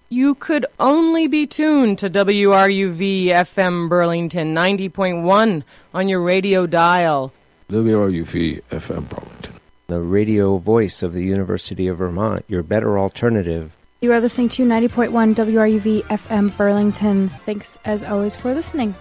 You could only be tuned to WRUV FM Burlington 90.1 on your radio dial. WRUV FM Burlington. The radio voice of the University of Vermont, your better alternative. You are listening to 90.1 WRUV FM Burlington. Thanks, as always, for listening.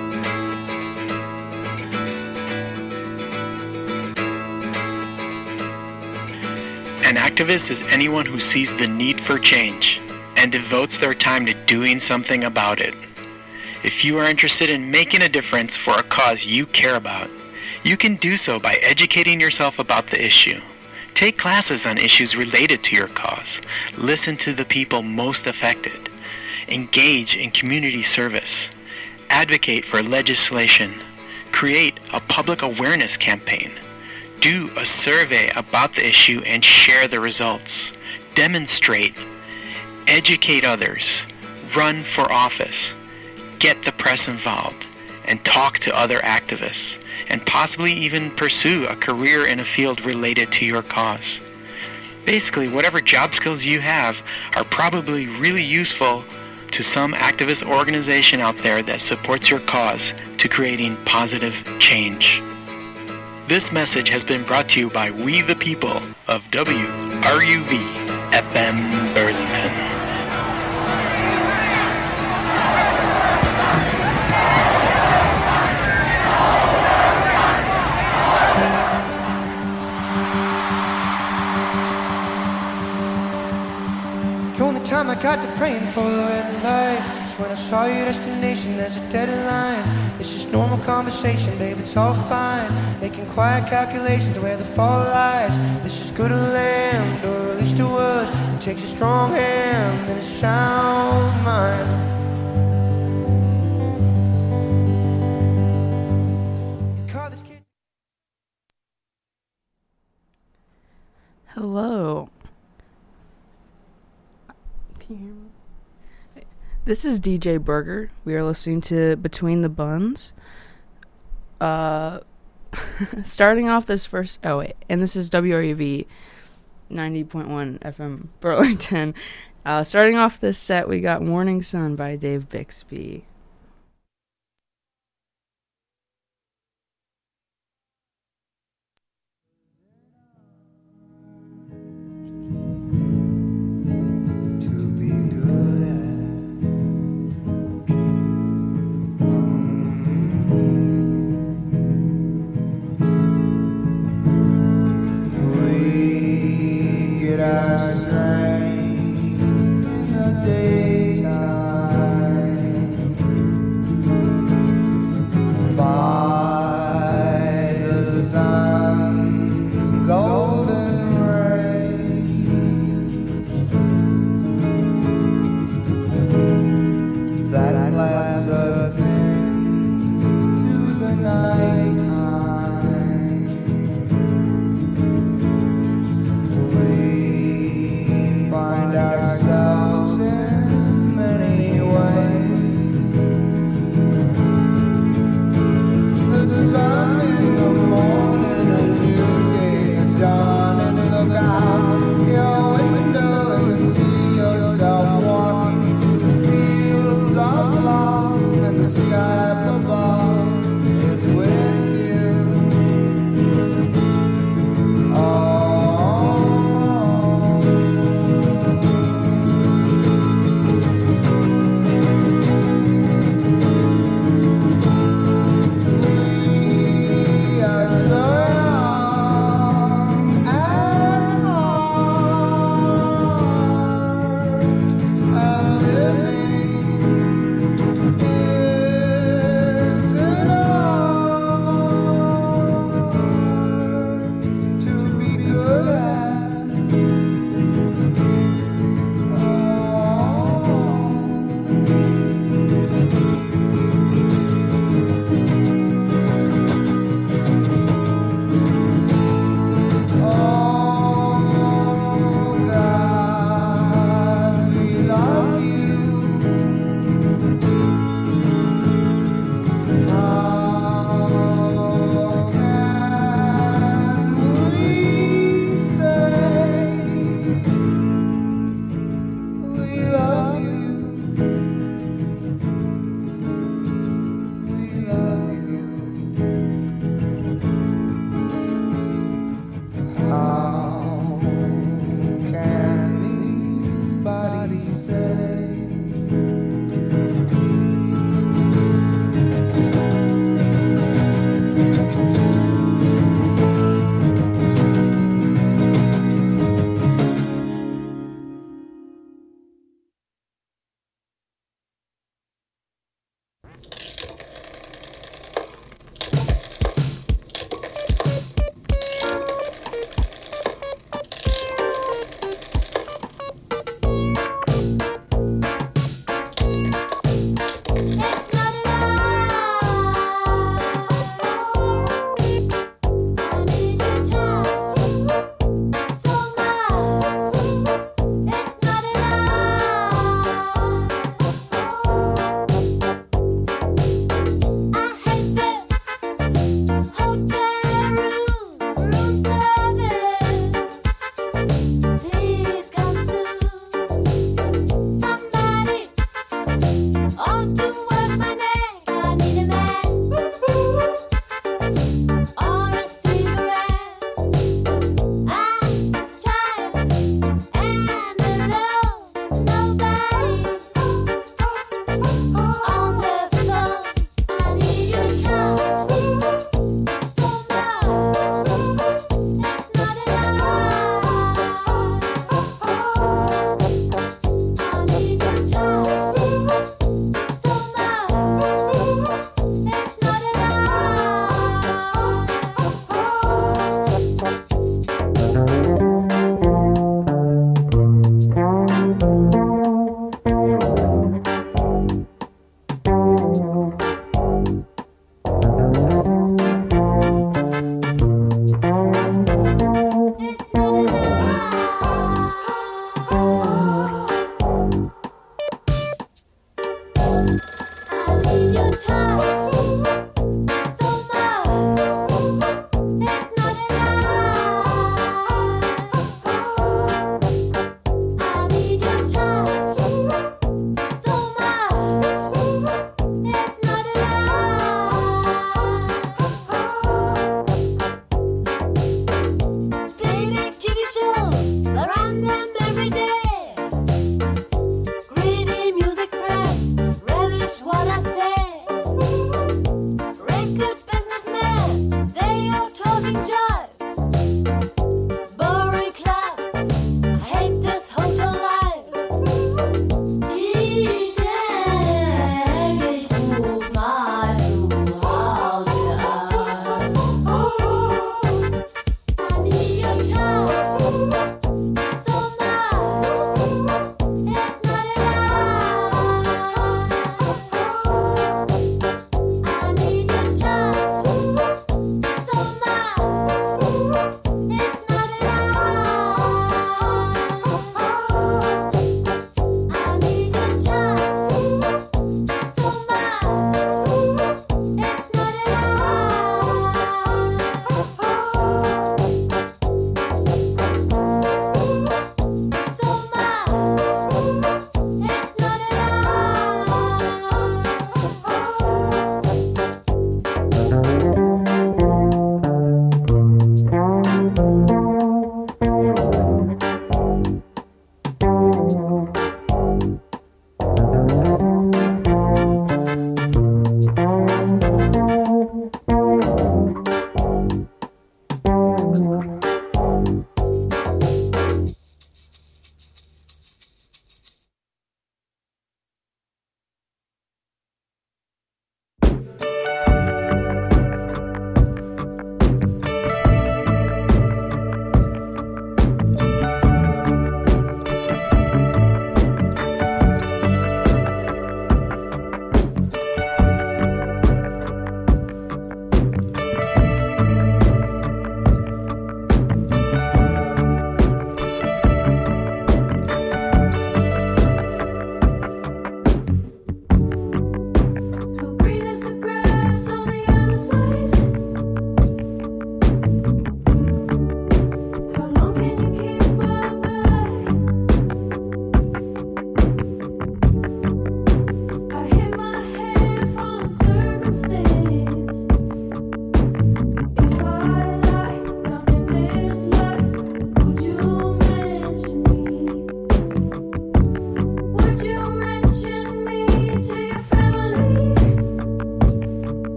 An activist is anyone who sees the need for change and devotes their time to doing something about it. If you are interested in making a difference for a cause you care about, you can do so by educating yourself about the issue. Take classes on issues related to your cause. Listen to the people most affected. Engage in community service. Advocate for legislation. Create a public awareness campaign. Do a survey about the issue and share the results. Demonstrate. Educate others. Run for office. Get the press involved. And talk to other activists. And possibly even pursue a career in a field related to your cause. Basically, whatever job skills you have are probably really useful to some activist organization out there that supports your cause to creating positive change. This message has been brought to you by We the People of WRUV FM Burlington. The only time I got to praying for the red light was when I saw your destination as a deadline. It's just normal conversation, babe, it's all fine. Making quiet calculations where the fall lies. This is good land, or at least it was. It takes a strong hand and a sound mind. Hello. Can you hear me? This is DJ Burger. We are listening to Between the Buns. Starting off this first... Oh, wait. And this is WRUV 90.1 FM Burlington. Starting off this set, we got Morning Sun by Dave Bixby.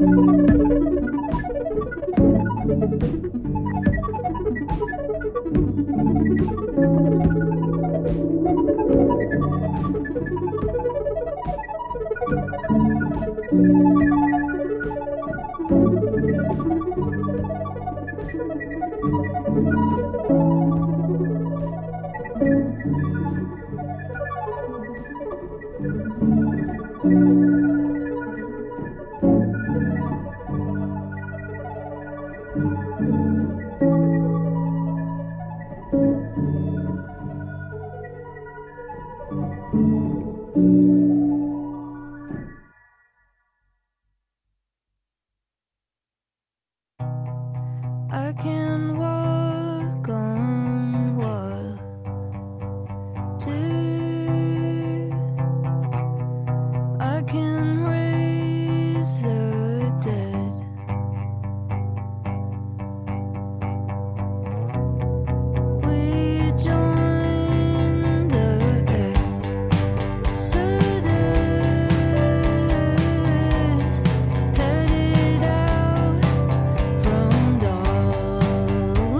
I can walk on water too. I can raise the dead. We join the Exodus, headed out from Dallas.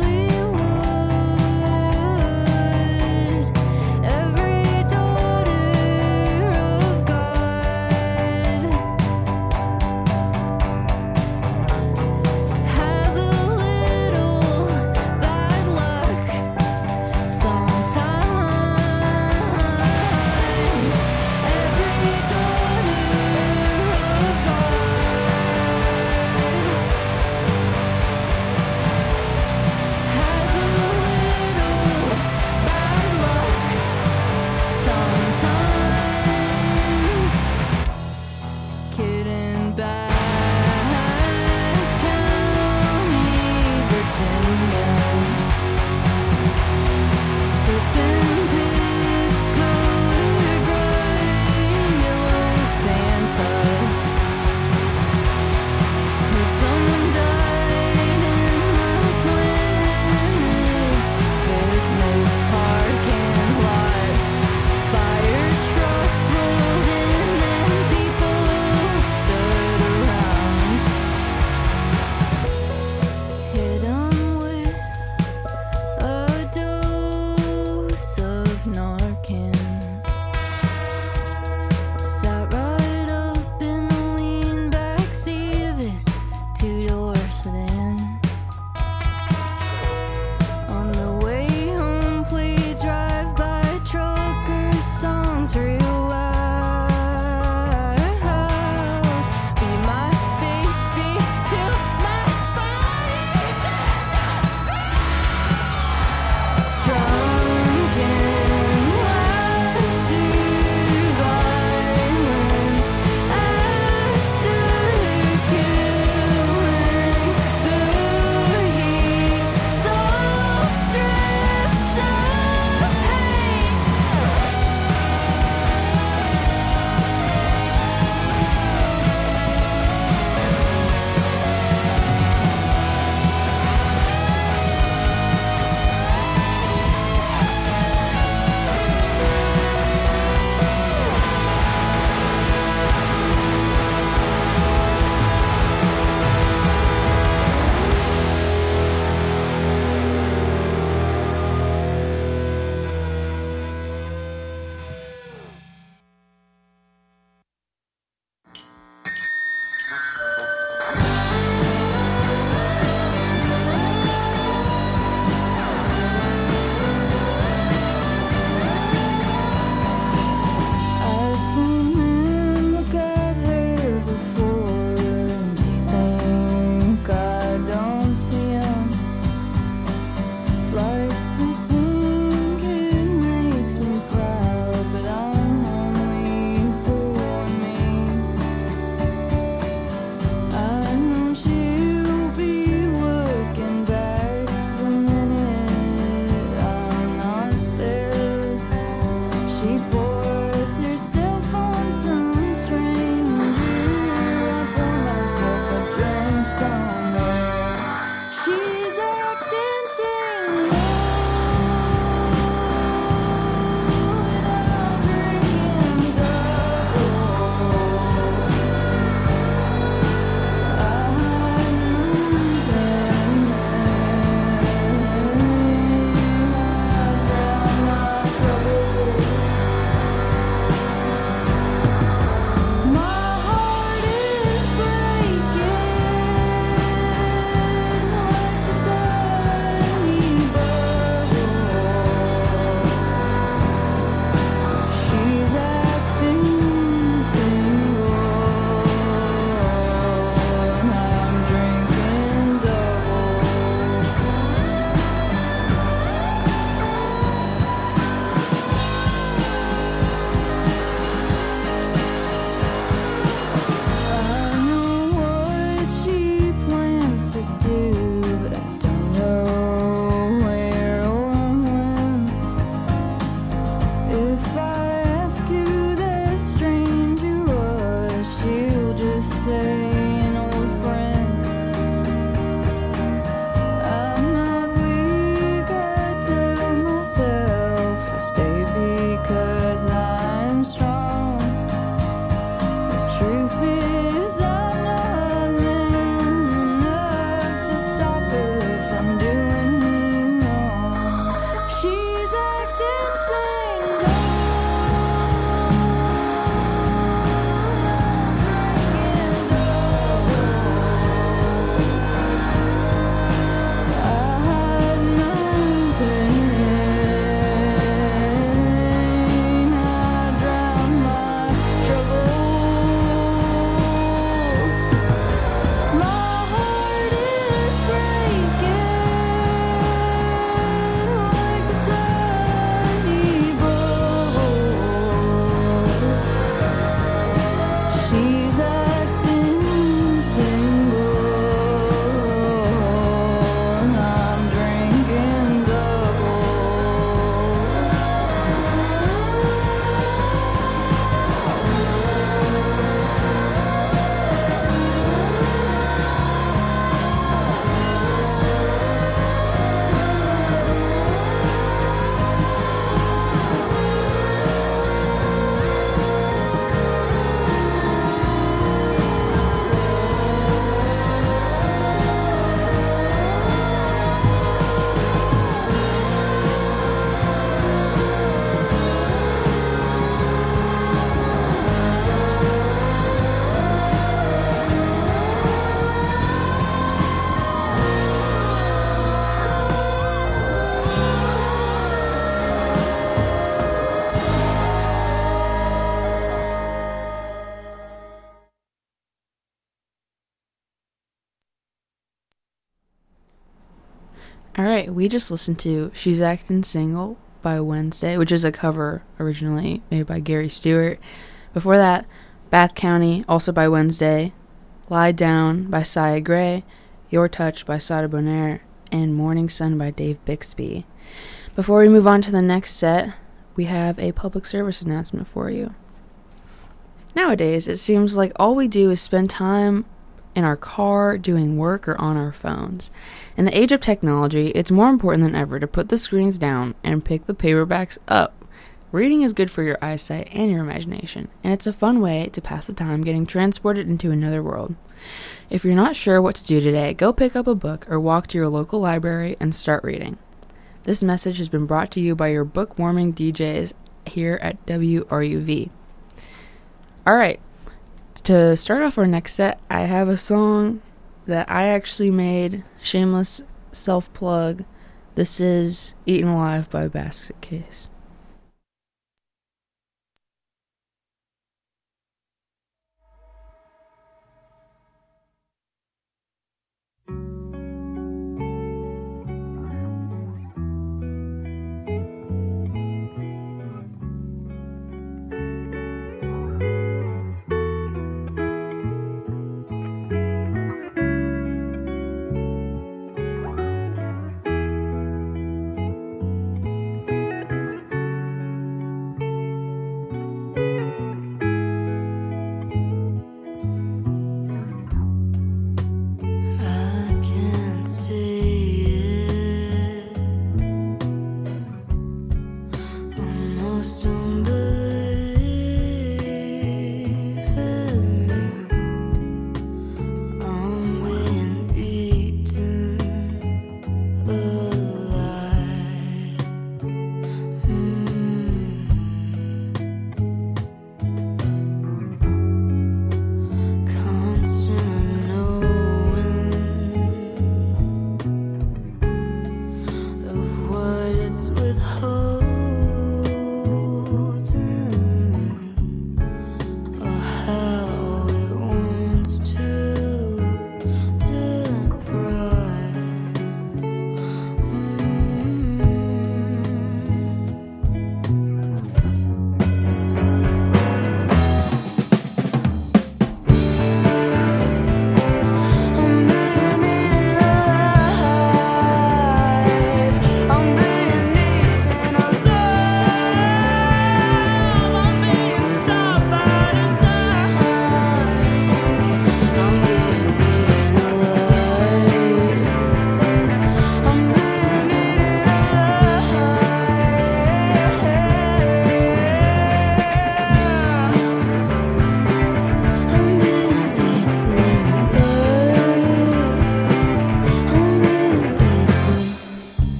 Alright, we just listened to She's Actin' Single by Wednesday, which is a cover originally made by Gary Stewart. Before that, Bath County, also by Wednesday, Lie Down by Sia Gray, Your Touch by Sada Bonaire, and Morning Sun by Dave Bixby. Before we move on to the next set, we have a public service announcement for you. Nowadays, it seems like all we do is spend time in our car, doing work, or on our phones. In the age of technology, it's more important than ever to put the screens down and pick the paperbacks up. Reading is good for your eyesight and your imagination, and it's a fun way to pass the time getting transported into another world. If you're not sure what to do today, go pick up a book or walk to your local library and start reading. This message has been brought to you by your book-warming DJs here at WRUV. Alright, to start off our next set, I have a song that I actually made. Shameless self-plug. This is Eaten Alive by Basket Case.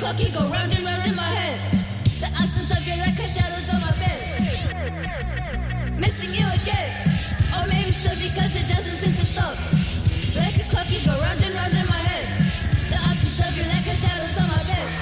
clocky go round and round in my head. The absence of your light cast shadows on my bed. Missing you again, or maybe still because it doesn't seem to stop. Like a clocky go round and round in my head. The absence of your light cast shadows on my bed.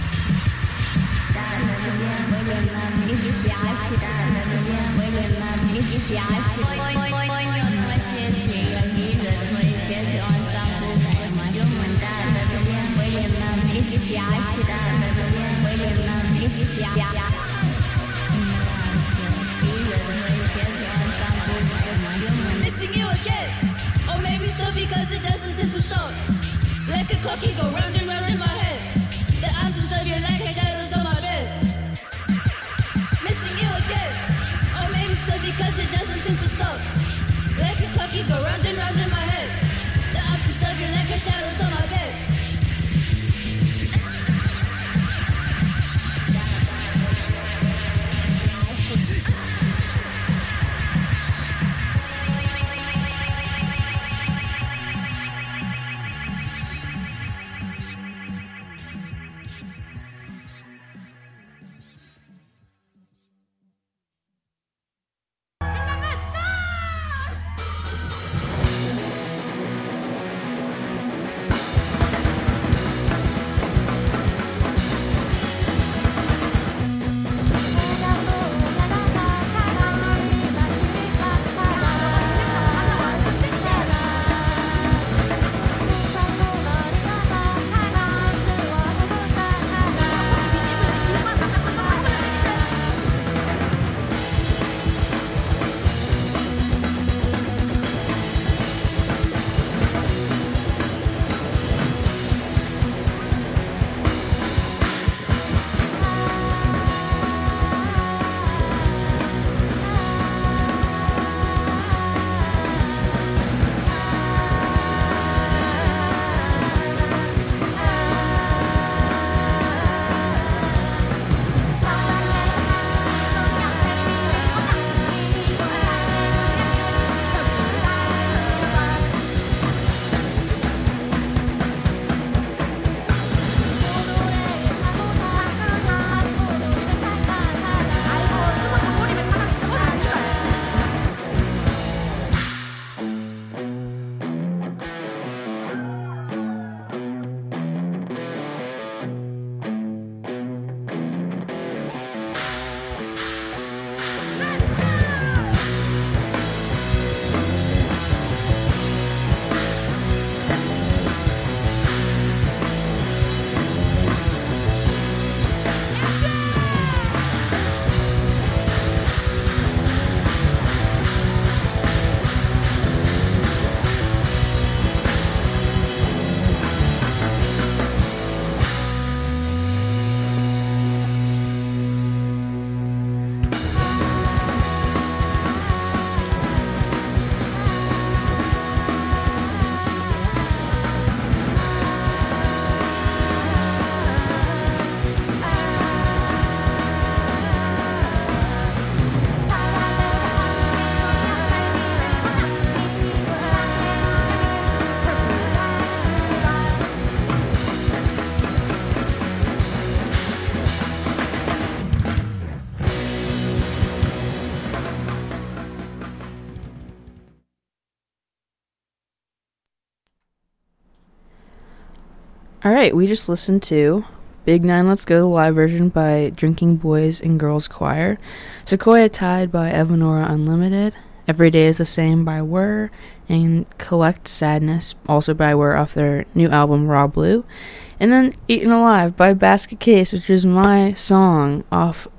'Alright, we just listened to Big Nine Let's Go, the live version by Drinking Boys and Girls Choir, Sequoia Tide by Evanora Unlimited, Every Day is the Same by Whir, and Collect Sadness, also by Whir, off their new album Raw Blue, and then Eaten Alive by Basket Case, which is my song off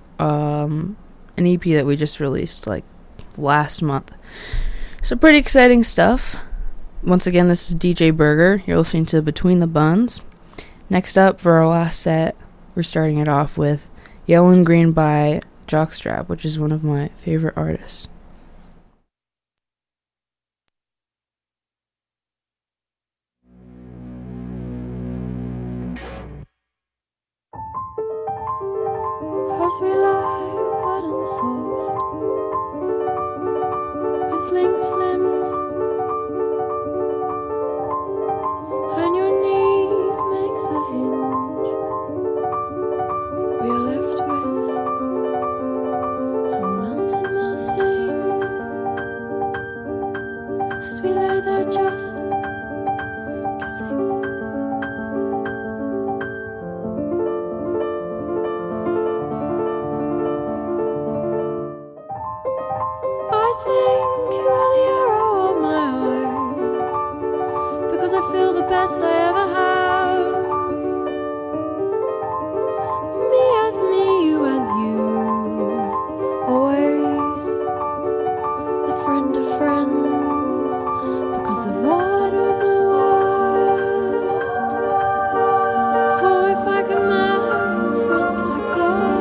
an EP that we just released like last month. So pretty exciting stuff. Once again, this is DJ Burger. You're listening to Between the Buns. Next up, for our last set, we're starting it off with Yellow and Green by Jockstrap, which is one of my favorite artists. As we lie wet and soft, with linked limbs, and your knees make the hinge we are left with a mountain theme as we lay there just kissing. I think you are the arrow of my heart, because I feel the best I ever have. Me as me, you as you, always the friend of friends, because of I don't know what. Oh, if I can have a friend like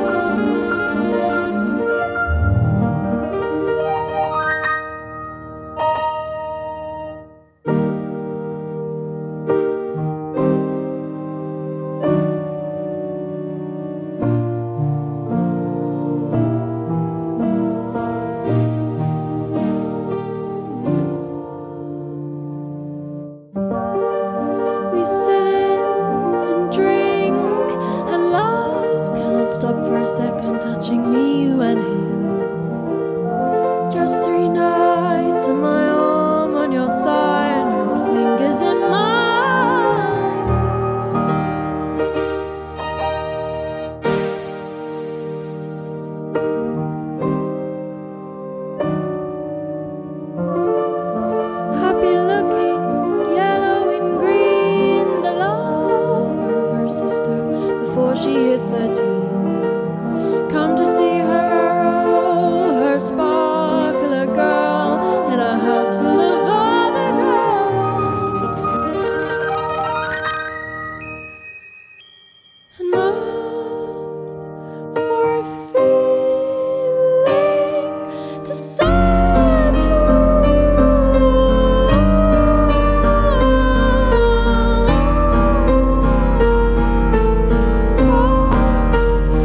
we sit in and drink, and love cannot stop for a second, touching me, you and him. Just 3 nights in my arm, on your thigh, and your fingers in mine. Happy looking, yellow and green, the lover of her sister before she hit 13. Come to see her, her sparkler girl, in a house full of other girls. Enough for a feeling to settle.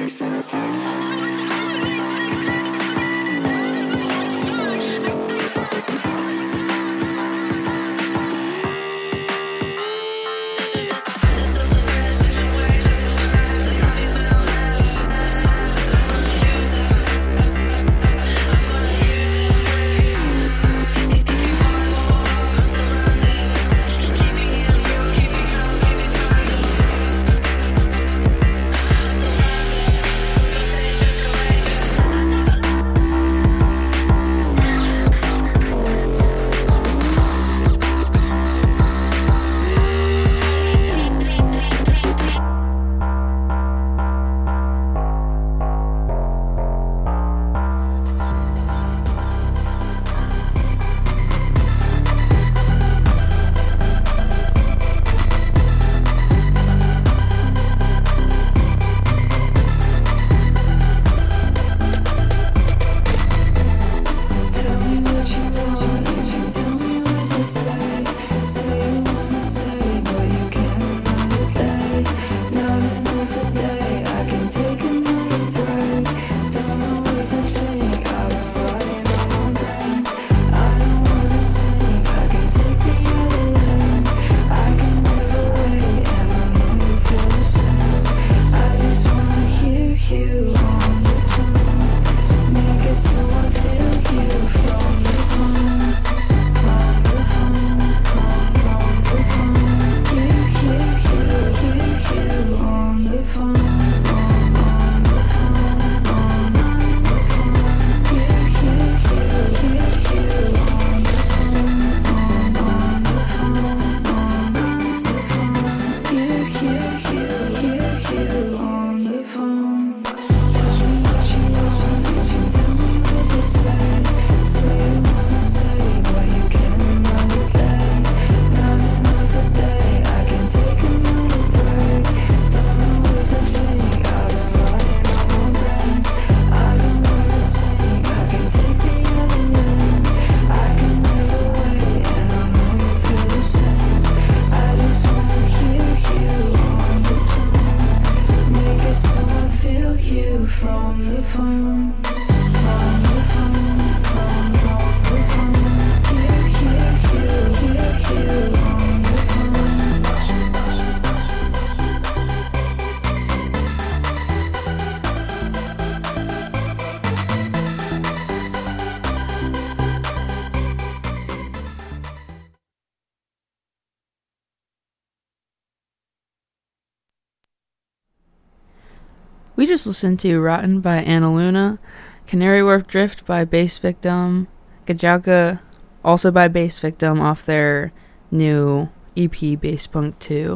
We just listened to Rotten by Anna Luna, Canary Wharf Drift by Bass Victim, Gajauka also by Bass Victim off their new EP Bass Punk 2,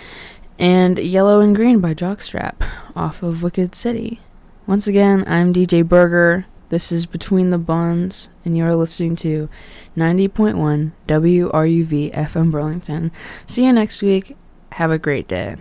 and Yellow and Green by Jockstrap off of Wicked City. Once again, I'm DJ Burger. This is Between the Buns, and you're listening to 90.1 WRUV FM Burlington. See you next week. Have a great day.